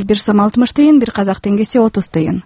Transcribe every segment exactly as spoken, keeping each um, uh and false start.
бир сом алтымыш тыйын, бир казак теңгеси отуз тыйын.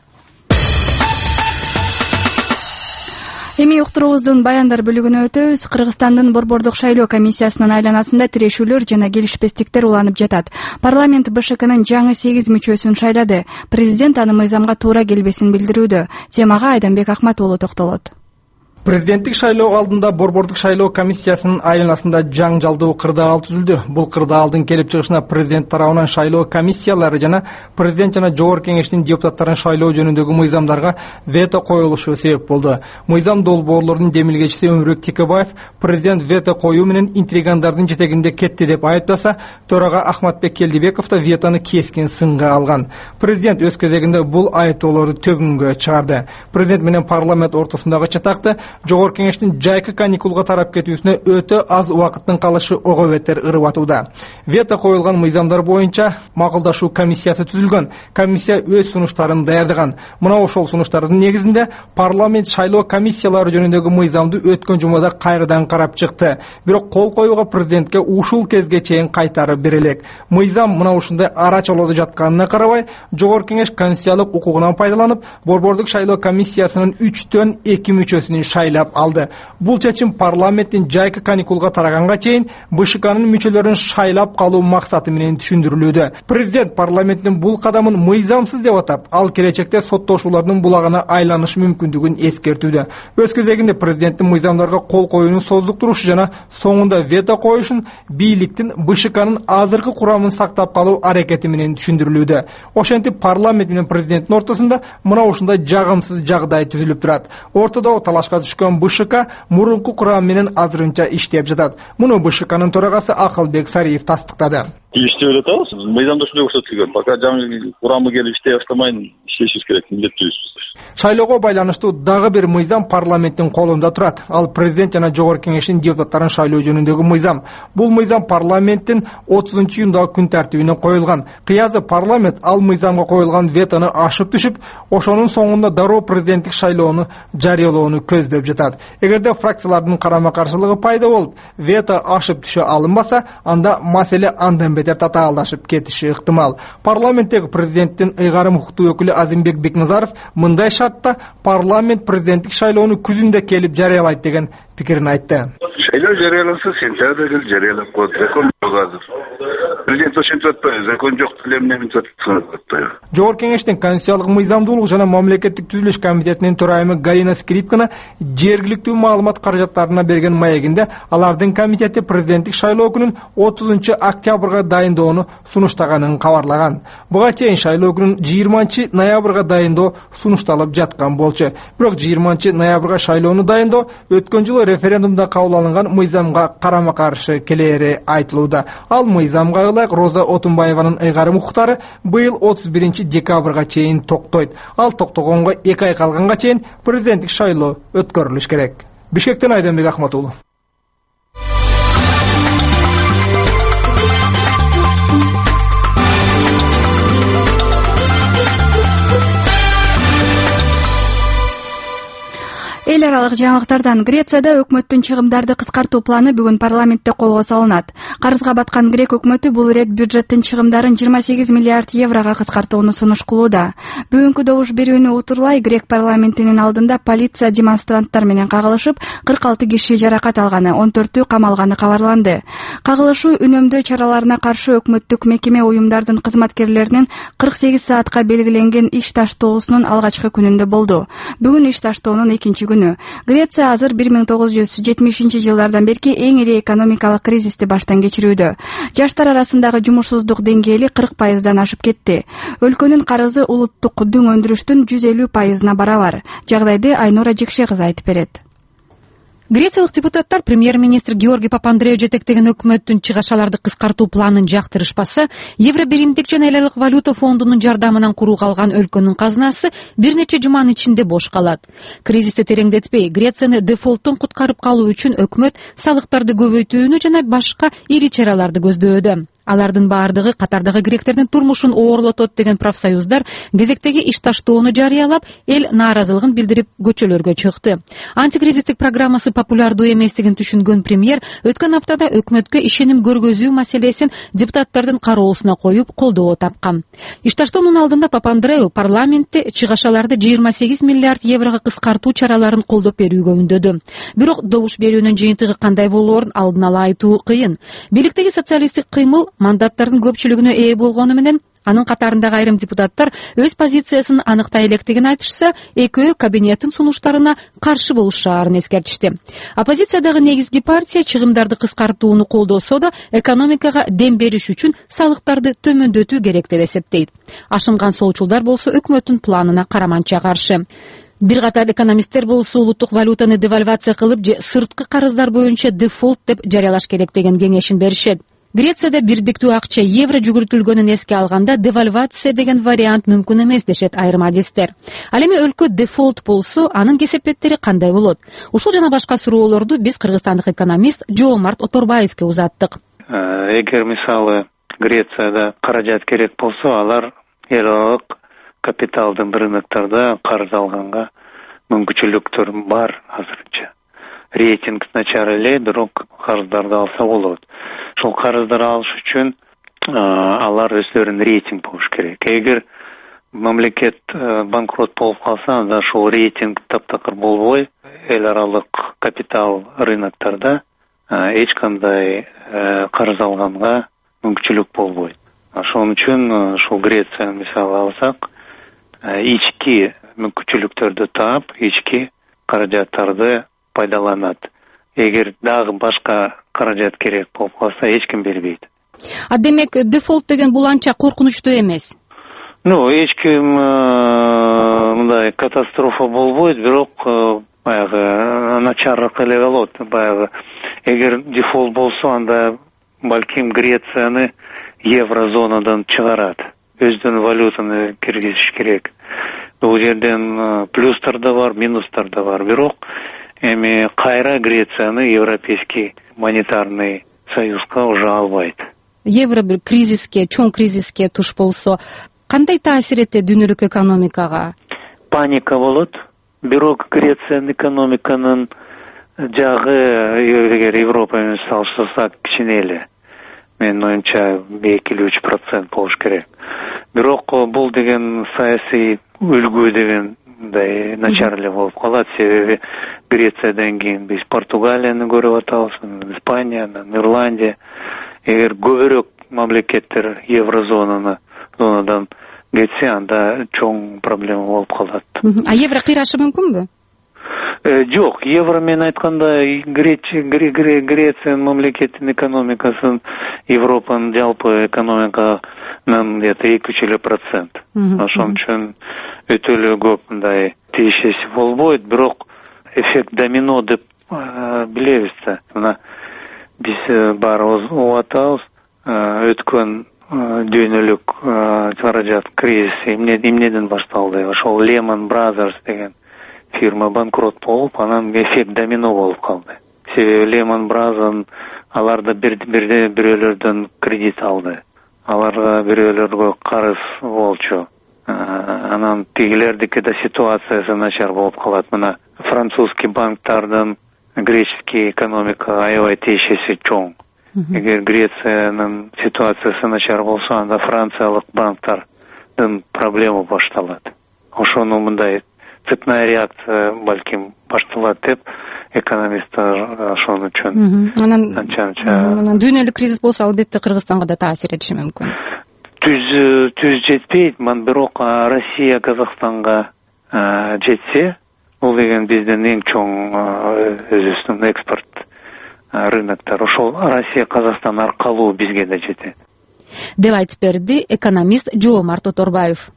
Эми уктуруубуздун баяндар бөлүгүнө өтөбүз. Кыргызстандын Борбордук шайлоо комиссиясынын айланасында тирешүүлөр жана келишпестиктер уланып жатат. Парламент БШКнын жаңы сегиз мүчөсүн шайлады. Президент аны мыйзамга туура келбесин билдирүүдө. Темага Айданбек Акмат уулу токтолот. Президенттик шайлоо алдында Борбордук шайлоо комиссиясынын айланасында жаңжалдуу кырдаал түзүлдү. Бул кырдаалдын келип чыгышына президент тарабынан шайлоо комиссиялары жана президент жана жогорку кеңештин депутаттарын шайлоо жөнүндөгү мыйзамдарга вето коюлушу себеп болду. Мыйзам долбоорлорунун демилгечиси Өмүрбек Текебаев президент вето коюу менен интригандардын жетегинде кетти деп айыптаса, төрага Ахматбек Келдибеков да ветону кескин сынга алган. Президент өз кезегинде бул айыптоолорду төгүнгө чыгарды. Президент менен парламент ортосундагы чатакты жогорку кеңештин жайкы каникулга тарап кетүүсүнө өтө аз убакыттын калышы ого бетер ырып атууда. Вето коюлган мыйзамдар боюнча макулдашуу комиссиясы түзүлгөн. Комиссия өз сунуштарын даярдаган. Мына ошол сунуштардын негизинде парламент шайлоо комиссиялары жөнүндөгү мыйзамды өткөн жумада кайрадан карап чыкты. Бирок кол коюуга президентке ушул кезге чейин кайтарып бере элек. Мыйзам мына ушундай ара чолоодо жатканына карабай, жогорку кеңеш конституциялык укугунан пайдаланып, Борбордук шайлоо комиссиясынын үчтөн эки мүчөсүнүн шайлап алды. Бул чечим парламенттин жайкы каникулга тараганга чейин БШКнын мүчөлөрүн шайлап калуу максаты менен түшүндүрүлүүдө. Президент парламенттин бул кадамын мыйзамсыз деп атап, ал келечекте соттошуулардын булагына айланышы мүмкүндүгүн эскертүүдө. Өз кезегинде президенттин мыйзамдарга кол коюунун создуктурушу жана соңунда вето коюшун бийликтин БШКнын азыркы курамын сактап калуу аракети менен түшүндүрүлүүдө. Ошентип парламент менен президенттин ортосунда мына ушундай жагымсыз жагдай түзүлүп турат. Ортодогу талашка түшкөн БШК мурунку курам менен азырынча иштеп жатат. Муну БШКнын төрагасы Акылбек Сариев тастыктады. Иштеп жатабыз. Мыйзамда ушундай көрсөтүлгөн. Пока жаңы курамы келип иштей баштамайын, иштешибиз керек, милдеттүүбүз. Шайлоого байланыштуу дагы бир мыйзам парламенттин колунда турат. Ал президент жана жогорку кеңештин депутаттарын шайлоо жөнүндөгү мыйзам. Бул мыйзам парламенттин отузунчу июндагы күн тартибине коюлган. Кыязы парламент ал мыйзамга коюлган ветону ашып түшүп, ошонун соңунда дароо президенттик шайлоону жарыялоону көздөп жатат. Эгерде фракциялардын карама каршылыгы пайда болуп, вето ашып түшө алынбаса, анда маселе андан бетер татаалдашып кетиши ыктымал. Парламенттеги президенттин ыйгарым укуктуу өкүлү Азимбек Бекназаров мындай шартта парламент президенттик шайлоону күзүндө келип жарыялайт деген пикирин айтты. Шайлоо жарыяланса, сентябрда келип жарыялап коет. Закон жок азыр. Президент ошентип атпайбы? Закон жок деле эмне мынтип атпайбы? Жогорку кеңештин конституциялык мыйзамдуулук жана мамлекеттик түзүлүш комитетинин төрайымы Галина Скрипкина жергиликтүү маалымат каражаттарына берген маегинде алардын комитети президенттик шайлоо күнүн отузунчу октябрга дайындоону сунуштаганын кабарлаган. Буга чейин шайлоо күнүн жыйырманчы ноябрга дайындоо сунушталып жаткан болчу. Бирок жыйырманчы ноябрга шайлоону дайындоо өткөн жылы референдумда кабыл алынган мыйзамга карама каршы келери айтылууда. Ал мыйзамга ылайык Роза Отунбаеванын ыйгарым укуктары быйыл отуз биринчи декабрга чейин токтойт. Ал токтогонго эки ай калганга чейин президенттик шайлоо өткөрүлүш керек. Бишкектен Айданбек Акмат уулу. Эл аралык жаңылыктардан Грецияда өкмөттүн чыгымдарды кыскартуу планы бүгүн парламентте колго салынат. Карызга баткан Грек өкмөтү бул ирет бюджеттин чыгымдарын жыйырма сегиз миллиард еврого кыскартууну сунуш кылууда. Бүгүнкү добуш берүүнү утурлай Грек парламентинин алдында полиция демонстранттар менен кагылышып, кырк алты киши жаракат алганы, он төртү камалганы кабарланды. Кагылышуу үнөмдөө чараларына каршы өкмөттүк мекеме уюмдардын кызматкерлеринин кырк сегиз саатка белгиленген иш таштоосунун алгачкы күнүндө болду. Бүгүн иш таштоонун экинчи күнү. Греция азыр бир миң тогуз жүз жетимишинчи жылдардан берки эң ири экономикалык кризисти баштан кечирүүдө. Жаштар арасындагы жумушсуздук деңгээли кырк пайыздан ашып кетти. Өлкөнүн карызы улуттук дүң өндүрүштүн жүз элүү пайызына барабар. Жагдайды Айнура Жекше кызы айтып берет. Грециялык депутаттар премьер-министр Георгий Папандреou жетектеген өкмөттүн чыгашаларды кыскартуу планын жактырышпаса, Евро биримдик жана айлык валюта фондунун жардамынан курууга алган өлкөнүн казынасы бир нече жуманын ичинде бош калат. Кризисти тереңдетпей, Грецияны дефолттон куткарып калуу үчүн өкмөт салыктарды көбөйтүүнү жана башка ири чараларды көздөдө. алардын баардыгы катардагы гректердин турмушун оорлотот деген профсоюздар кезектеги иш таштоону жарыялап, эл нааразылыгын билдирип көчөлөргө чыкты. Антикризистик программасы популярдуу эместигин түшүнгөн премьер өткөн аптада өкмөткө ишеним көргөзүү маселесин депутаттардын кароосуна коюп колдоо тапкан. Иш таштоонун алдында Папандреу парламентте чыгашаларды жыйырма сегиз миллиард еврого кыскартуу чараларын колдоп берүүгө үндөдү. Бирок добуш берүүнүн жыйынтыгы кандай болоорун алдын ала айтуу кыйын. Бийликтеги социалисттик кыймыл мандаттардын көпчүлүгүнө ээ болгону менен анын катарындагы айрым депутаттар өз позициясын аныктай электигин айтышса, экөө кабинеттин сунуштарына каршы болушаарын эскертишти. Оппозициядагы негизги партия чыгымдарды кыскартууну колдосо да, экономикага дем бериш үчүн салыктарды төмөндөтүү керек деп эсептейт. Ашынган солчулдар болсо өкмөттүн планына караманча каршы. Бир катар экономисттер болсо улуттук валютаны девальвация кылып же сырткы карыздар боюнча дефолт деп жарыялаш керек деген кеңешин беришет. Грецияда бирдиктүү акча евро жүгүртүлгөнүн эске алганда девальвация деген вариант мүмкүн эмес дешет айрым адистер. Ал эми өлкө дефолт болсо, анын кесепеттери кандай болот? Ушул жана башка суроолорду биз кыргызстандык экономист Жоомарт Оторбаевке узаттык. Эгер мисалы Грецияда каражат керек болсо, алар эл аралык капиталдын рыноктарда карыз алганга мүмкүнчүлүктөр бар азырынча. Рейтинг начар эле, бирок карыздарды алса болот. Ошол карыздар алыш үчүн алар өздөрүнүн рейтинг болуш керек. Эгер мамлекет банкрот болуп калса, анда ошол рейтинг таптакыр болбой, эл аралык капитал рыноктарда эч кандай карыз алганга мүмкүнчүлүк болбойт. Ошон үчүн ушул Грецияны мисалы алсак, ички мүмкүнчүлүктөрдү таап, ички каражаттарды пайдаланат. Эгер дагы башка каражат керек болуп калса, эч ким бербейт. А демек, дефолт деген бул анча коркунучтуу эмес. Ну, эч ким мындай катастрофа болбойт, бирок баягы начарыраак эле болот. Баягы эгер дефолт болсо, анда балким Грецияны еврозонадан чыгарат. Өздүн валютаны киргизиш керек. Бул жерден плюстар да бар, минустар да бар. Бирок эми кайра Грецияны Европейский монетарный союзга уже албайт. Евро бир кризиске, чоң кризиске туш болсо, кандай таасир этет дүйнөлүк экономикага? Паника болот. Бирок Грециянын экономиканын жагы эгер Европа менен салыштырсак кичине эле. Менин оюмча эки эле үч процент болуш керек. Бирок бул деген саясий үлгү деген мындай начар эле болуп калат. Себеби Грециядан кийин биз Португалияны көрүп атабыз, Испанияны, Ирландия. Эгер көбүрөөк мамлекеттер еврозонаны зонадан кетсе, анда чоң проблема болуп калат. А евро кыйрашы мүмкүнбү? Жок, евро мен айткандай Грециянын мамлекетинин экономикасын Европанын жалпы экономиканын где-то эки үч эле процент. Ошон үчүн өтө эле көп мындай тиешеси болбойт, бирок эффект домино деп билебиз да. Мына биз баарыбыз угуп атабыз, өткөн дүйнөлүк каражат кризиси эмнеден башталды? Ошол Lehman Brothers деген фирма банкрот болуп, анан эффект домино болуп калды. Себеби Lehman Brothers аларда бирөөлөрдөн кредит алды. Аларга бирөөлөргө карыз болчу. Анан тигилердики да ситуациясы начар болуп калат. Мына французский банктардын греческий экономикага аябай тиешеси чоң. Эгер Грециянын ситуациясы начар болсо, анда франциялык банктардын проблема башталат. Ошону мындай цепная реакция балким башталат деп экономисттер ошон үчүн анан дүйнөлүк кризис болсо, албетте Кыргызстанга да таасир этиши мүмкүн. Түз түз жетпейт, ман бирок Россия Казакстанга жетсе, бул деген биздин эң чоң өзүбүздүн экспорт рыноктор. Ошол Россия Казакстан аркылуу бизге да жетет деп айтып берди экономист Жоомарт Оторбаев.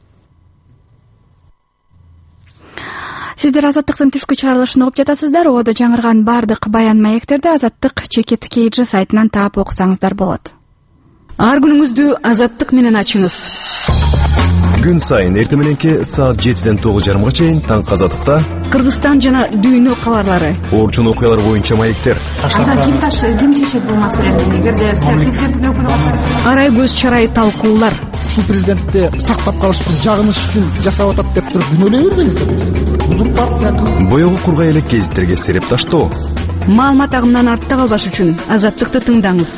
Сиздер Азаттыктын түшкү чыгарылышын угуп жатасыздар. Ободо жаңырган бардык баян маектерди Азаттык чекит кейджи сайтынан таап окусаңыздар болот. Ар күнүңүздү Азаттык менен ачыңыз. Күн сайын эртең мененки саат жетиден тогуз жарымга чейин таң казадыкта Кыргызстан жана дүйнө кабарлары. Орчун окуялар боюнча маектер. Ага ким таш ким чечет бул маселени? Эгерде президенттин өкүлү арай көз чарай талкуулар. Ушул президентти сактап калыш үчүн, жагыныш үчүн жасап атат деп туруп күнөөлөй бербеңиздер. Узурпация. Боёгу кургай элек гезиттерге сереп таштоо. Маалымат агымынан артта калбаш үчүн Азаттыкты тыңдаңыз.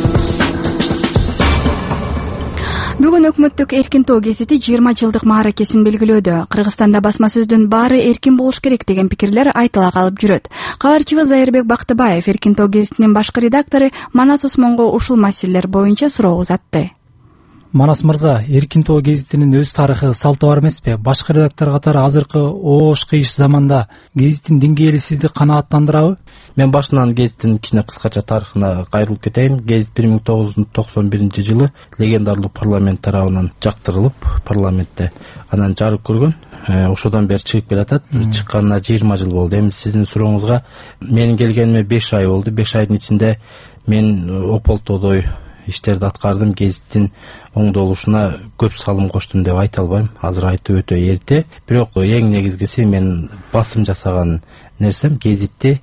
Бүгүн өкмөттүк эркин тоо гезити жыйырма жылдык мааракесин белгилөөдө. Кыргызстанда басма сөздүн баары эркин болуш керек деген пикирлер айтыла калып жүрөт. Кабарчыбыз Айырбек Бактыбаев эркин тоо гезитинин башкы редактору Манас Осмонго ушул маселелер боюнча суроо узатты. Манас мырза, эркин тоо гезитинин өз тарыхы, салты бар эмеспи? Башкы редактор катары азыркы оош кыйыш заманда гезиттин деңгээли сизди канааттандырабы? Мен башынан гезиттин кичине кыскача тарыхына кайрылып кетейин. Гезит бир миң тогуз жүз токсон биринчи жылы легендарлуу парламент тарабынан жактырылып, парламентте анан жарык көргөн. Ошодон бери чыгып келатат. Чыкканына жыйырма жыл болду. Эми сиздин сурооңузга менин келгениме беш ай болду. беш айдын ичинде мен ополтодой иштерди аткардым. Гезиттин оңдолушуна көп салым коштум деп айта албайм. Азыр айтып өтө эрте. Бирок эң негизгиси мен басым жасаган нерсем гезитти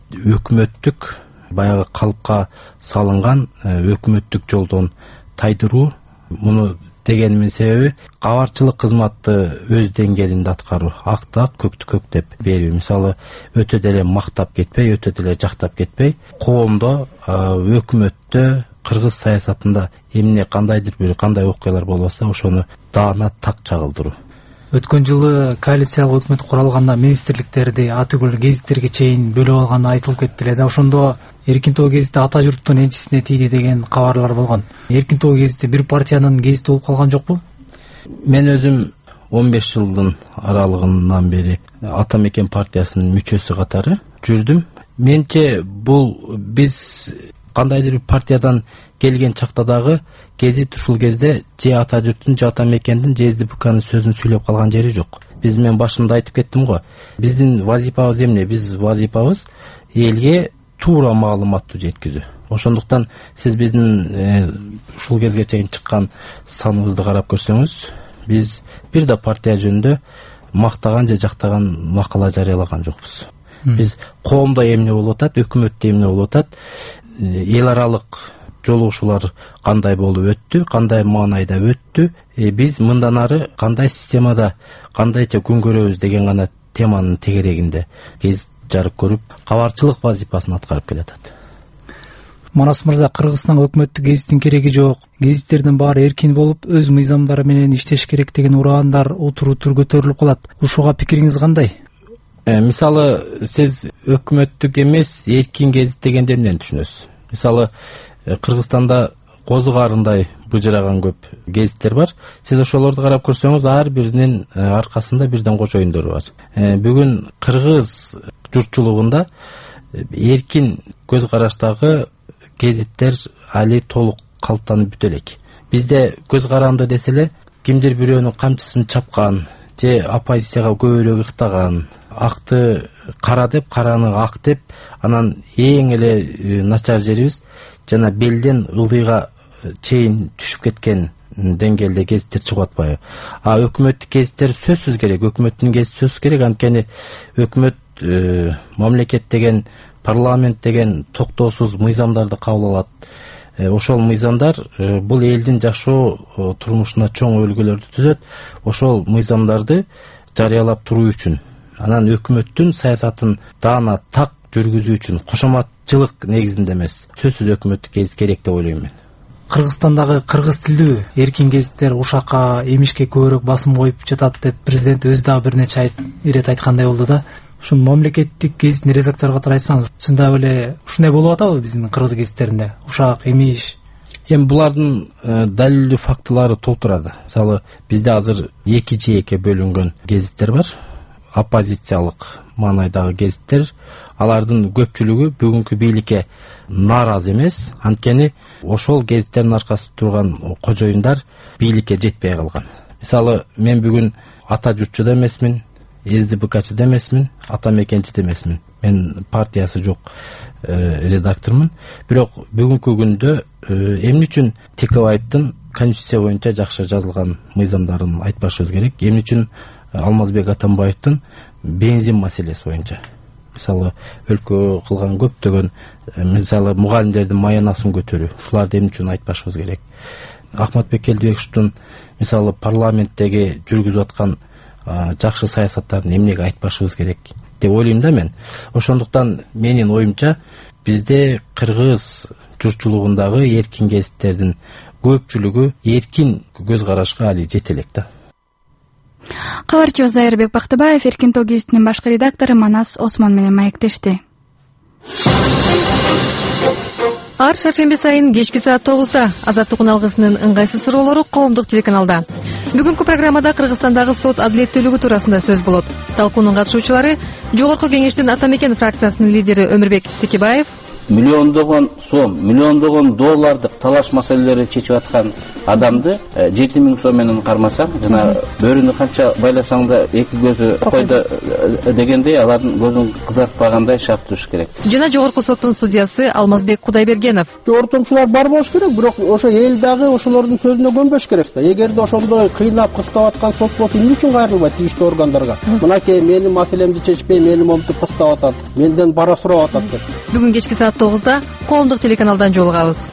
өкмөттүк баягы калыпка салынган өкмөттүк жолдон тайдыруу. Муну дегениmin себеби кабарчылык кызматты өз деңгээлинде аткаруу, акты ак, көктү көк деп берүү. Мисалы, өтө деле мактап кетпей, өтө деле жактап кетпей, коомдо, өкмөттө, кыргыз саясатында эмне кандайдыр бир кандай окуялар болбосо, ошону даана так чагылдыруу. Өткөн жылы коалициялык өкмөт куралганда министрликтерди атүгүл гезиттерге чейин бөлүп алганы айтылып кетти эле да. Ошондо эркин тоо гезити ата журттун энчисине тийди деген кабарлар болгон. Эркин тоо гезити бир партиянын гезити болуп калган жокпу? Мен өзүм он беш жылдын аралыгынан бери Ата Мекен партиясынын мүчөсү катары жүрдүм. Менче бул биз кандайдыр бир партиядан келген чакта дагы гезит ушул кезде же ата журттун, же Ата Мекендин, же СДПКнын сөзүн сүйлөп калган жери жок. Биз мен башында айтып кеттим го. Биздин вазифабыз эмне? Биз вазифабыз элге туура маалыматты жеткизүү. Ошондуктан сиз биздин ушул кезге чейин чыккан саныбызды карап көрсөңүз, биз бир да партия жөнүндө мактаган же жактаган макала жарыялаган жокпуз. Биз коомдо эмне болуп атат, өкмөттө эмне болуп атат, эл аралык жолугушуулар кандай болуп өттү, кандай маанайда өттү, биз мындан ары кандай системада кандайча күн көрөбүз деген гана теманын тегерегинде гезит жарык көрүп, кабарчылык вазифасын аткарып келатат. Манас мырза, Кыргызстанга өкмөттүк гезиттин кереги жок. Гезиттердин баары эркин болуп, өз мыйзамдары менен иштеш керек деген ураандар отуруу тур көтөрүлүп калат. Ушуга пикириңиз кандай? Мисалы, сиз өкмөттүк эмес, эркин гезит дегенде эмнени түшүнөсүз? Мисалы, Кыргызстанда козу карындай быжыраган көп гезиттер бар. Сиз ошолорду карап көрсөңүз, ар биринин аркасында бирден кожоюндар бар. Бүгүн кыргыз журтчулугунда эркин көз караштагы гезиттер али толук калыптанып бүтө элек. Бизде көз каранды деселе, кимдир бирөөнүн камчысын чапкан, же оппозицияга көбүрөөк ыктаган, акты кара деп, караны ак деп, анан эң эле начар жерибиз жана белден ылдыйга чейин түшүп кеткен деңгээлде гезиттер чыгып атпайбы? А өкмөттүк гезиттер сөзсүз керек, өкмөттүн гезити сөзсүз керек. Анткени өкмөт мамлекет деген, парламент деген токтоосуз мыйзамдарды кабыл алат. Ошол мыйзамдар бул элдин жашоо турмушуна чоң өлгөлөрдү түзөт. Ошол мыйзамдарды жарыялап туруу үчүн, анан өкмөттүн саясатын даана так жүргүзүү үчүн, кошоматчылык негизинде эмес, сөзсүз өкмөттүк гезит керек деп ойлойм мен. Кыргызстандагы кыргыз тилдүү эркин гезиттер ушакка, эмишке көбүрөөк басым коюп жатат деп президент өзү дагы бир нече ирет айткандай болду да. Ушун мамлекеттик гезиттин редактору катары айтсаңыз, чындап эле ушундай болуп атабы биздин кыргыз гезиттеринде? Ушак, эмиш. Эми булардын далилдүү фактылары толтурады. Мисалы, бизде азыр эки жээкке бөлүнгөн гезиттер бар. Оппозициялык маанайдагы гезиттер, алардын көпчүлүгү бүгүнкү бийликке нааразы эмес. Анткени ошол гезиттердин аркасында турган кожоюндар бийликке жетпей калган. Мисалы, мен бүгүн ата журтчу да эмесмин, СДПКчы да эмесмин, Ата Мекенчи да эмесмин. Мен партиясы жок редактормун. Бирок бүгүнкү күндө эмне үчүн Текебаевдин конституция боюнча жакшы жазылган мыйзамдарын айтпашыбыз керек. Эмне үчүн Алмазбек Атамбаевдин бензин маселеси боюнча мисалы өлкө кылган көптөгөн мисалы мугалимдердин маянасын көтөрүү, ушуларды эмне үчүн айтпашыбыз керек. Ахматбек Келдибековдун мисалы парламенттеги жүргүзүп аткан жакшы саясаттарын эмнеге айтпашыбыз керек деп ойлойм да мен. Ошондуктан менин оюмча бизде кыргыз журтчулугундагы эркин гезиттердин көпчүлүгү эркин көз карашка али жете элек да. Кабарчыбыз Айырбек Бактыбаев Эркин тоо гезитинин башкы редактору Манас Осмон менен маектешти. Ар шаршемби сайын кечки саат тогузда Азаттык алгысынын ыңгайсыз суроолору коомдук телеканалда. Бүгүнкү программада Кыргызстандагы сот адилеттүүлүгү туурасында сөз болот. Талкуунун катышуучулары Жогорку кеңештин Атамекен фракциясынын лидери Өмүрбек Текебаев, миллиондогон сом, миллиондогон доллардык талаш маселелерди чечип аткан адамды жети миң сом менен кармасаң, жана бөрүнү канча байласаң да эки көзү койдо дегендей алардын көзүн кызартпагандай шарттыш керек. Жана Жогорку соттун судьясы Алмазбек Кудайбергенов. Ортомчулар бар болуш керек, бирок ошо эл дагы ошолордун сөзүнө көнбөш керек да. Эгерде ошондой кыйнап кыстап аткан сот болсо, эмне үчүн кайрылбайт тийиштүү органдарга? Мынакей менин маселемди чечпей, мени момтуп кыстап атат, менден бара сурап атат деп. Бүгүн кечки саат тогузда коомдук телеканалдан жолугабыз.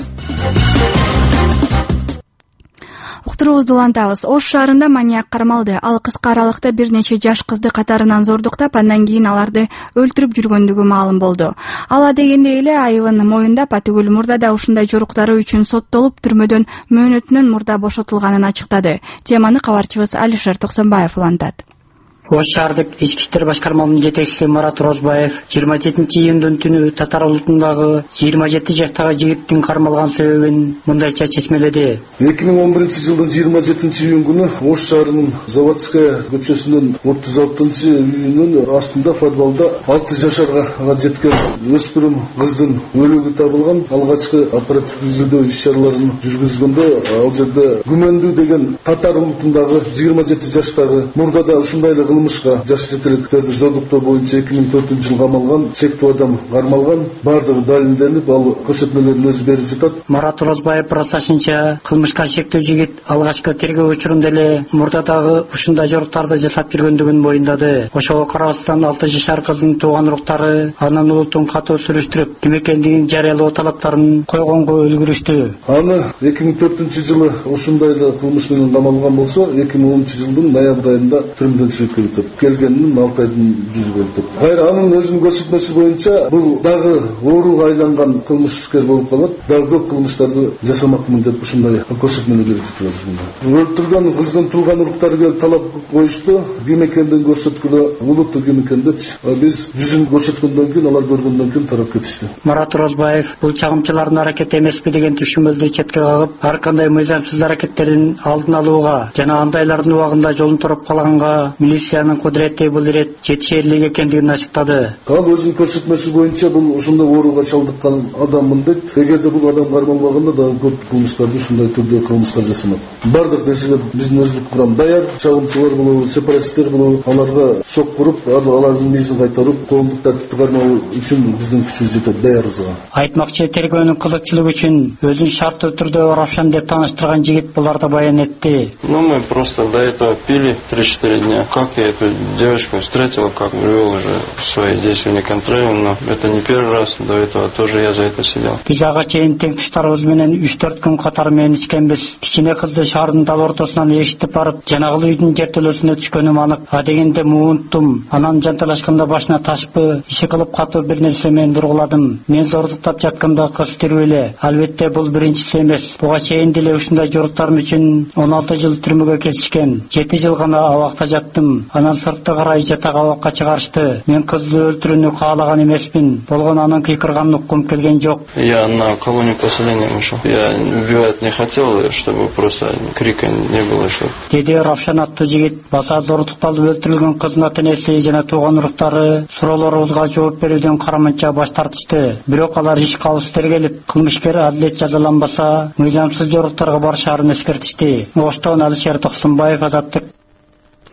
Уктуруубузду улантабыз. Ош шаарында маньяк кармалды. Ал кыска аралыкта бир нече жаш кызды катарынан зордуктап, андан кийин аларды өлтүрүп жүргөндүгү маалым болду. Ал адегенде эле айыбын моюндап, атүгүл мурда да ушундай жоруктары үчүн соттолуп, түрмөдөн мөөнөтүнөн мурда бошотулганын ачыктады. Теманы кабарчыбыз Алишер Токсонбаев улантат. Ош шаардык ички иштер башкармалыгынын жетекчиси Марат Розбаев жыйырма жетинчи июндун түнү татар улутундагы жыйырма жети жаштагы жигиттин кармалган себебин мындайча чечмеледи. эки миң он биринчи жылдын жыйырма жетинчи июнь күнү Ош шаарынын Заводская көчөсүнүн отуз алтынчы үйүнүн астында подвалда алты жашарга жеткен өспүрүм кыздын өлүгү табылган. Алгачкы оперативдик изилдөө иш-чараларын жүргүзгөндө ал жерде күмөндүү деген татар улутундагы жыйырма жети жаштагы мурда да ушундай эле кылмышка жаш жетеликтерди зордуктоо боюнча эки миң төртүнчү жылы камалган чектүү адам кармалган. Бардыгы далилденип, ал көрсөтмөлөрүн өзү берип жатат. Марат Розбаев ырасташынча кылмышка шектүү жигит алгачкы тергөө учурунда эле мурдадагы ушундай жоруктарды жасап жүргөндүгүн моюндады. Ошого карабастан алты жашар кыздын тууган уруктары анын улутун катуу сүрүштүрүп, ким экендигин жарыялоо талаптарын койгонго үлгүрүштү. Аны эки миң төртүнчү жылы ушундай эле кылмыш менен камалган болсо, эки миң онунчу жылдын ноябрь айында түрмөдөн чыгып келгенин алты айдын жүзү болуп. Кайра анын өзүнүн көрсөтмөсү боюнча бул дагы ооруга айланган кылмышкер болуп калат. Дагы көп кылмыштарды жасамакмын деп ушундай көрсөтмөнү берип жатат. Өлтүргөн кыздын тууган уруктары келип талап коюшту. Ким экендигин көрсөткүлө, улутту ким экен депчи. Биз жүзүн көрсөткөндөн кийин алар көргөндөн кийин тарап кетишти. Марат Розбаев бул чагымчылардын аракети эмеспи деген түшүнмөлдү четке кагып, ар кандай мыйзамсыз аракеттердин алдын алууга жана андайлардын убагында жолун тороп калганга милициянын кудурети бул ирет жетишерлик экендигин ачыктады. Ал өзүнүн көрсөтмөсү боюнча бул ушундай ооруга чалдыккан адаммын дейт. Эгерде бул адам кармалбаганда да көп кылмыштарды ушундай түрдө кылмыскар жасамак. Бардык нерсеге биздин өзүлүк курам даяр. Чагымчылар болобу, сепаратисттер болобу, аларга сок куруп, алардын миизин кайтарып, коомдук тартипти кармоо үчүн биздин күчүбүз жетет даярбыз. Айтмакчы тергөөнүн кызыкчылыгы үчүн өзүн шарттуу түрдө Равшан деп тааныштырган жигит буларды баян этти. Ну мы просто до этого пили три-четыре дня. Как я эту девочку встретил, как вел уже свои действия неконтролируемо, но это не первый раз, до этого тоже я за это сидел. Биз ага чейин тең туштарыбыз менен үч-төрт күн катары менен ичкенбиз. Кичине кызды шаардын дал ортосунан эшитип барып, жанагыл үйдүн жертөлөсүнө түшкөнүм анык. Адегенде муунттум. Анан жанталашканда башына ташпы, иши кылып катуу бир нерсе менен дургуладым. Мен зордуктап жатканда кыз тирүү эле. Албетте бул биринчиси эмес. Буга чейин деле ушундай жоруктарым үчүн он алты жыл түрмөгө кесишкен. жети жыл гана абакта жаттым. Анан сыртты карай жатак абакка чыгарышты. Мен кызды өлтүрүүнү каалаган эмесмин. Болгон анын кыйкырганын уккум келген жок. Я на колонию поселения вышел. Я убивать не хотел, чтобы просто крика не было, что. Деди Равшан аттуу жигит баса зордукталып өлтүрүлгөн кыздын ата-энеси жана тууган уруктары суроолорубузга жооп берүүдөн караманча баш тартышты. Бирок алар иш калыс тергелип, кылмышкер адилет жазаланбаса, мыйзамсыз жоруктарга барышаарын эскертишти. Оштон Алишер Токсонбаев, Азаттык.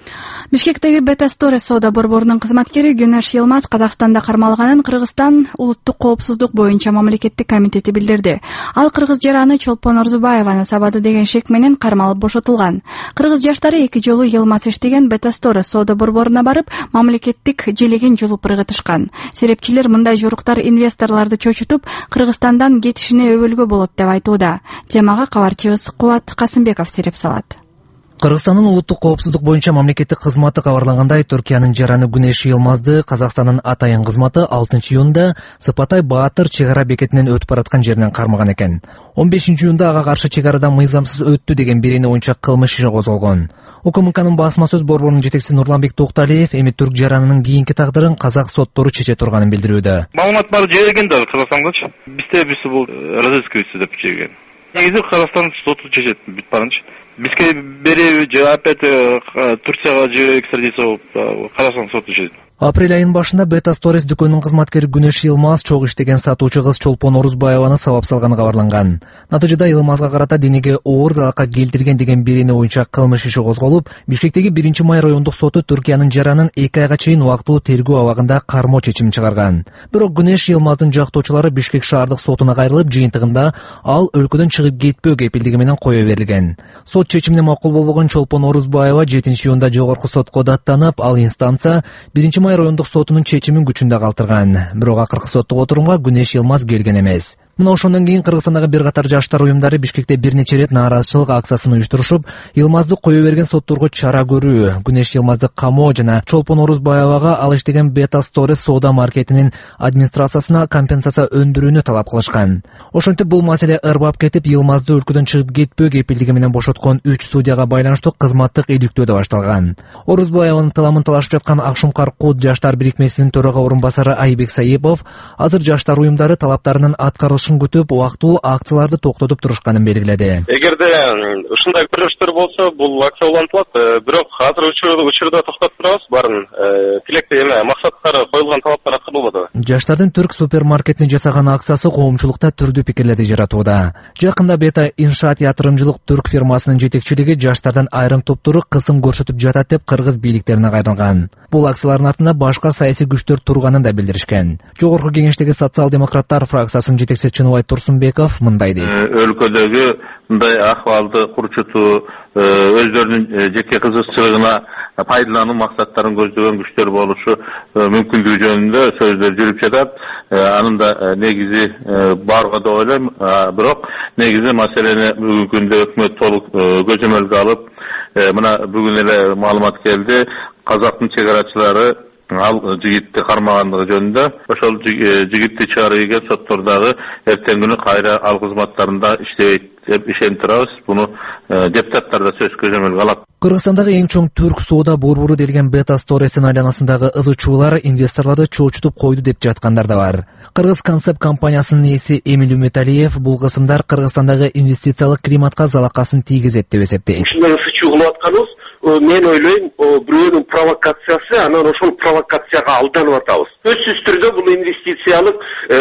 Бишкектеги Beta Stories соода борборунун кызматкери Күнөш Йылмаз Казакстанда кармалганын Кыргызстан улуттук коопсуздук боюнча мамлекеттик комитети билдирди. Ал кыргыз жараны Чолпон Орзубаеваны сабады деген шек менен кармалып бошотулган. Кыргыз жаштары эки жолу Йылмаз иштеген Beta Stories соода борборуна барып, мамлекеттик желегин жулуп ыргытышкан. Серепчилер мындай жоруктар инвесторлорду чочутуп, Кыргызстандан кетишине өбөлгө болот деп айтууда. Темага кабарчыбыз Кубат Касымбеков сереп салат. Кыргызстандын улуттук коопсуздук боюнча мамлекеттик кызматы кабарлагандай, Түркиянын жараны Күнөш Йылмазды Казакстандын атайын кызматы алтынчы июнда Сыпатай Баатыр чек ара бекетинен өтүп бараткан жеринен кармаган экен. он бешинчи июнда ага каршы чек арадан мыйзамсыз өттү деген берени боюнча кылмыш иши козголгон. УКМКнын басма сөз борборунун жетекчиси Нурланбек Токталиев эми түрк жаранынын кийинки тагдырын казак соттору чече турганын билдирүүдө. Маалымат бар жиберген да Казакстангачы. Бизде биз бул разыскивается деп чегген. Негизи Казакстан соту чечет бүт барынча. Бизге береби же опять Турцияга же экстрадиция болуп Казакстан соту чечет. Апрель айынын башында Beta Stories дүкөнүнүн кызматкери Күнөш Йылмаз чогуу иштеген сатуучу кыз Чолпон Орузбаеваны сабап салганы кабарланган. Натыйжада Йылмазга карата денеге оор залалка келтирген деген берени боюнча кылмыш иши козголуп, Бишкектеги биринчи май райондук соту Түркиянын жаранын эки айга чейин убактылуу тергөө абагында кармоо чечим чыгарган. Бирок Күнөш Йылмаздын жактоочулары Бишкек шаардык сотуна кайрылып, жыйынтыгында ал өлкөдөн чыгып кетпөө кепилдиги менен кое берилген. Сот чечимине макул болбогон Чолпон Орузбаева жетинчи июнда жогорку сотко даттанып, ал инстанция биринчи май райондук сотунун чечимин күчүндө калтырган. Бирок акыркы соттук отурумга Күнөш Йылмаз келген эмес. Мына ошондон кийин Кыргызстандагы бир катар жаштар уюмдары Бишкекте бир нече рет нааразычылык акциясын уюштурушуп, Йылмазды кое берген сотторго чара көрүү, Күнөш Йылмазды камоо жана Чолпон Орузбаевага ал иштеген Beta Stories соода маркетинин администрациясына компенсация өндүрүүнү талап кылышкан. Ошентип бул маселе ырбап кетип, Йылмазды өлкөдөн чыгып кетпөө кепилдиги менен бошоткон үч судьяга байланыштуу кызматтык иликтөө да башталган. Орузбаеванын таламын талашып жаткан Акшумкар Кут жаштар бирикмесинин төрага орун басары Айбек Саипов азыр жаштар уюмдары талаптарынын аткарылышын күтүп, убактылуу акцияларды токтотуп турушканын белгиледи. Эгерде ушундай күрөштөр болсо, бул акция улантылат, бирок азыр учурда токтотуп турабыз, баарын тилекте эме максаттары коюлган талаптар аткарылбады. Жаштардын түрк супермаркетини жасаган акциясы коомчулукта түрдүү пикирлерди жаратууда. Жакында Бета иншаат ятырымчылык түрк фирмасынын жетекчилиги жаштардан айрым топтору кысым көрсөтүп жатат деп кыргыз бийликтерине кайрылган. Бул акциялардын артында башка саясий күчтөр турганын да билдиришкен. Жогорку кеңештеги социал-демократтар фракциясынын жетекчиси Чыныбай Турсунбеков мындай дейт. Өлкөдөгү мындай акыбалды курчутуу өздөрүнүн жеке кызыкчылыгына пайдалануу максаттарын көздөгөн күчтөр болушу мүмкүндүгү жөнүндө сөздөр жүрүп жатат. Анын да негизи барга деп ойлойм, бирок негизи маселени бүгүнкү күндө өкмөт толук көзөмөлгө алып, мына бүгүн эле маалымат келди, казактын чек арачылары ал жигитти кармагандыгы жөнүндө, ошол жигитти чыгарып ийген соттордагы эртең күнү кайра ал кызматтарында иштебейт деп ишенип турабыз. Буну депутаттар да сөз көзөмөлгө алат. Кыргызстандагы эң чоң түрк соода борбору делген Beta Stories'ин айланасындагы ызычуулар инвесторлорду чоочутуп койду деп жаткандар да бар. Кыргыз концепт компаниясынын ээси Эмил Үмүталиев бул кысымдар Кыргызстандагы инвестициялык климатка залакасын тийгизет деп эсептейт. Ушундай ызычуу кылып атканыбыз, мен ойлойм, бирөөнүн провокациясы, анан ошол провокацияга алданып атабыз. Сөзсүз түрдө бул инвестициялык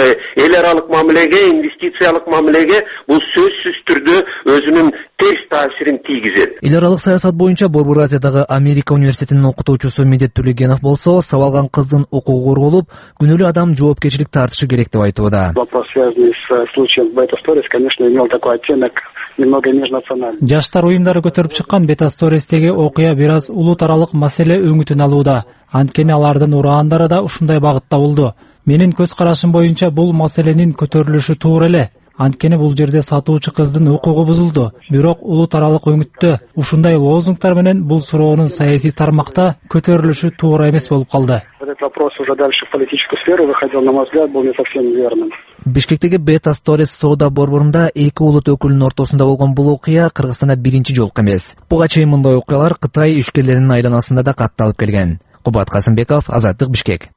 эл аралык мамилеге, инвестициялык мамилеге бул сөзсүз түрдө өзүнүн терс таасирин тийгизет. Эл аралык саясат боюнча Борбор Азиядагы Америка университетинин окутуучусу Медет Төлегенов болсо, сабалган кыздын укугу корголуп, күнөөлүү адам жоопкерчилик тартышы керек деп айтууда. Вопрос, связанный с случаем Beta Stories, конечно, имел такой оттенок немного межнациональный. Жаштар уюмдары көтөрүп чыккан Beta Stories'теги окуя бир аз улут аралык маселе өңүтүн алууда. Анткени алардын ураандары да ушундай багытта болду. Менин көз карашым боюнча бул маселенин көтөрүлүшү туура эле. Анткени бул жерде сатуучу кыздын укугу бузулду. Бирок улут аралык өңүттө ушундай лозунгтар менен бул суроонун саясий тармакта көтөрүлүшү туура эмес болуп калды. Этот вопрос уже дальше в политическую сферу выходил, на мой взгляд, был не совсем верным. Бишкектеги Beta Stories соода борборунда эки улут өкүлүнүн ортосунда болгон бул окуя Кыргызстанда биринчи жолку эмес. Буга чейин мындай окуялар Кытай ишкерлеринин айланасында да катталып келген. Кубат Касымбеков, Азаттык, Бишкек.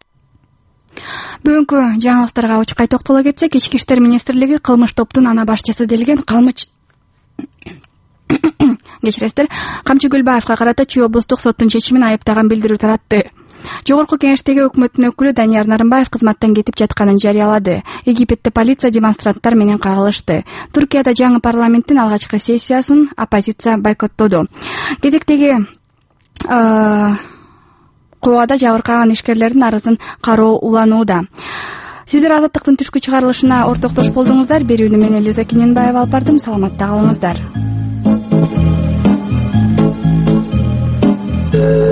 Бүгүнкү жаңылыктарга учкай токтоло кетсек, Ички иштер министрлиги кылмыш топтун ана башчысы делген Калмыч кечиресиздер, Камчы Гүлбаевга карата Чүй облустук соттун чечимин айыптаган билдирүү таратты. Жогорку кеңештеги өкмөттүн өкүлү Данияр Нарымбаев кызматтан кетип жатканын жарыялады. Египетте полиция демонстранттар менен кагылышты. Түркияда жаңы парламенттин алгачкы сессиясын оппозиция бойкоттоду. Кезектеги кубада жабыркаган ишкерлердин арызын кароо уланууда. Сиздер Азаттыктын түшкү чыгарылышына ортоктош болдуңуздар. Берүүнү мен Элиза Кененбаева алып бардым. Саламатта калыңыздар.